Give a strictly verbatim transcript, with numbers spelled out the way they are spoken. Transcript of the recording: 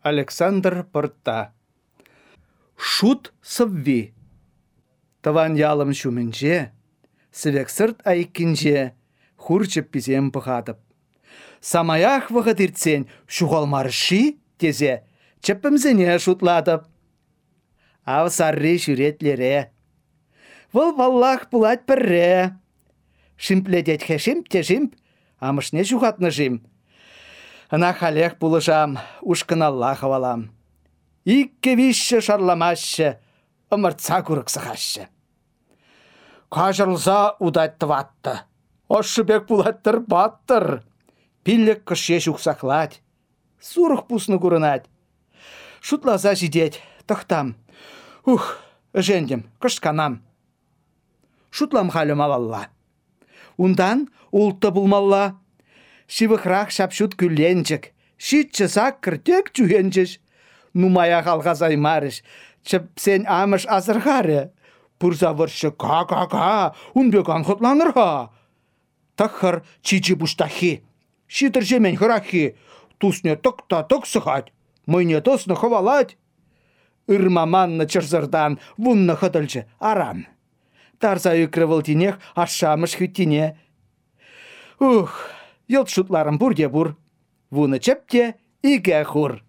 Александр Порта. Шут сывви. Таван ялым шуменже, сывексырт айккенже, хурчып пизем пыхатып. Самаях вағытыртсен шуғалмарши тезе, чыппымзене шутлатып. Ав сарри шүретлере. Выл валлах пулать пірре. Шимпледет хешимп те жимп, амышне жуғатны жим. Ана халех пулышам, ушкыналла хавалам. Икке вишші шарламашшы, ымыртса күріксіғашшы. Кажырлза удатты ватты. Ошшыбек пулаттыр баттыр. Пиллек кыше шуксақлать. Сурық пусны күрінать. Шутлаза жидеть, тұқтам. Ух, жендем, кышканам. Шутлам халым алалла. Ундан улты булмалла. Шивықрақ шапшут күлленчік. Шитчі саққыр тек чүйенчіш. Нумая қалғаз аймарыш. Чып сен амыш азырғары. Пұрза выршы ка-ка-ка. Унбек аңқытланырға. Таққыр чичи бұштахи. Шитір жемен хырахи. Тусне тұқта-тұқ сықат. Мыйне тосны хывалать. Үрмаманны чырзырдан вунны хыдылчы арам. Тарза үкрывыл тинех ашамыш хүттине. Ух, елт шутларым бурде бур. Вуны чепте иге хур.